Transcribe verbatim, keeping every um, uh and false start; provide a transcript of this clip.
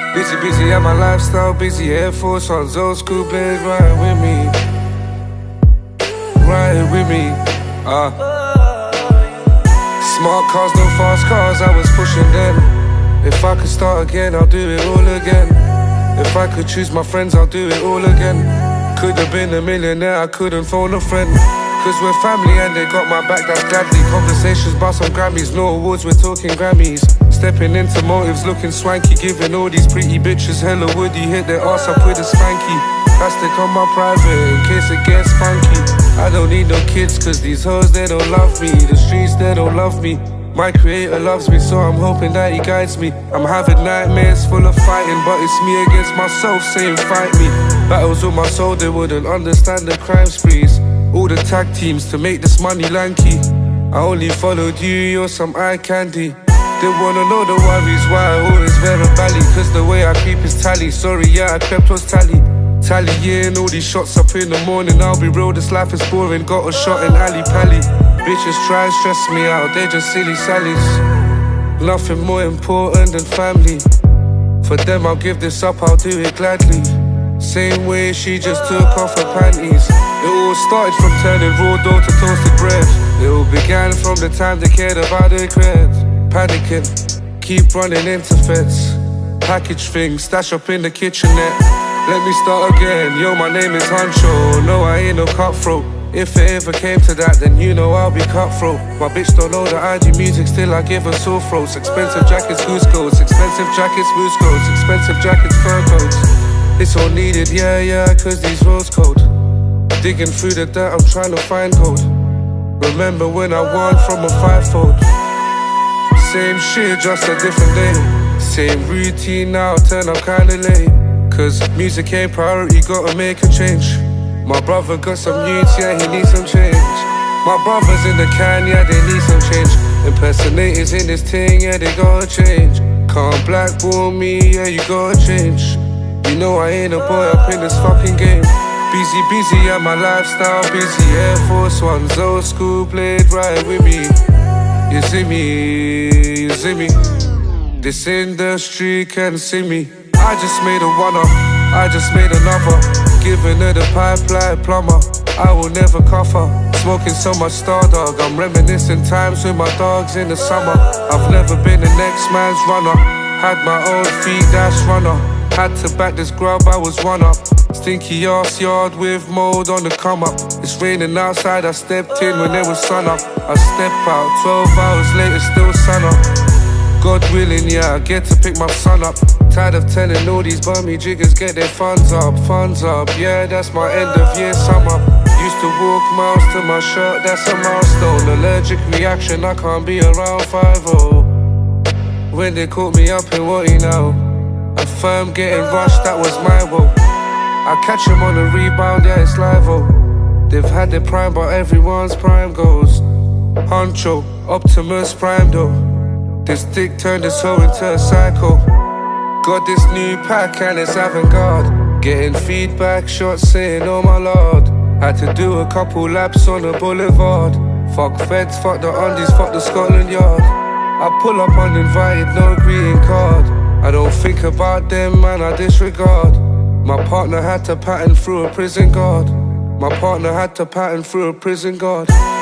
Busy, busy at my lifestyle, busy Air Force Ones, old school blade, right with me, right with me. Ah, uh. Smart cars, no fast cars, I was pushing them. If I could start again, I'll do it all again. If I could choose my friends, I'll do it all again. Could've been a millionaire, I couldn't phone a friend. Cause we're family and they got my back, that's gladly. Conversations about some Grammys, no awards, we're talking Grammys. Stepping into motives, looking swanky, giving all these pretty bitches hella woody. Hit their ass up with a spanky. Plastic on my private, in case it gets funky. I don't need no kids, cause these hoes, they don't love me. The streets, they don't love me. My creator loves me, so I'm hoping that he guides me. I'm having nightmares full of fighting, but it's me against myself saying fight me. Battles with my soul, they wouldn't understand the crime sprees. All the tag teams to make this money lanky. I only followed you, you're some eye candy. They wanna know the worries why I always wear a belly. Cause the way I keep is tally. Sorry, yeah, I crept was tally. Tallying all these shots up in the morning. I'll be real, this life is boring. Got a shot in Ali Pally. Bitches try and stress me out, they just silly sallies. Nothing more important than family. For them I'll give this up, I'll do it gladly. Same way she just took off her panties. It all started from turning raw dough to toasted bread. It all began from the time they cared about their cred. Panicking, keep running into feds. Package things, stash up in the kitchenette. Let me start again, yo, my name is Huncho. No, I ain't no cutthroat. If it ever came to that, then you know I'll be cutthroat. My bitch don't know that I do music, still I give her sore throats. Expensive jackets, goose coats. Expensive jackets, moose coats. Expensive jackets, fur coats. It's all needed, yeah, yeah, cause these roads cold. Digging through the dirt, I'm trying to find gold. Remember when I won from a fivefold. Same shit, just a different day. Same routine now, turn up kinda late. Cause music ain't priority, gotta make a change. My brother got some youths, yeah, he needs some change. My brothers in the can, yeah, they need some change. Impersonators in this thing, yeah, they gotta change. Can't blackball me, yeah, you gotta change. You know I ain't a boy up in this fucking game. Busy, busy at my lifestyle, busy Air Force Ones, old school blade right with me. You see me, you see me. This industry can see me. I just made a one-up, I just made another. Giving her the pipe like plumber, I will never cuff her. Smoking so much Star Dog, I'm reminiscing times with my dogs in the summer. I've never been the next man's runner. Had my own feet, dash runner. Had to back this grub, I was one up. Stinky ass yard with mold on the come up. It's raining outside, I stepped in when there was sun up. I step out, twelve hours later, still sun up. God willing, yeah, I get to pick my son up. Tired of telling all these bummy jiggers get their funds up, funds up. Yeah, that's my end of year sum up. Used to walk miles to my shirt, that's a milestone. Allergic reaction, I can't be around five oh. When they caught me up in what you know, a firm getting rushed, that was my woe. I catch them on a rebound, yeah, it's live oh. They've had their prime, but everyone's prime goes. Huncho, Optimus Prime though. This dick turned this hoe into a psycho. Got this new pack and it's avant-garde. Getting feedback shots saying, oh my lord. Had to do a couple laps on the boulevard. Fuck feds, fuck the undies, fuck the Scotland Yard. I pull up uninvited, no greeting card. I don't think about them, man, I disregard. My partner had to pattern through a prison guard. My partner had to pattern through a prison guard.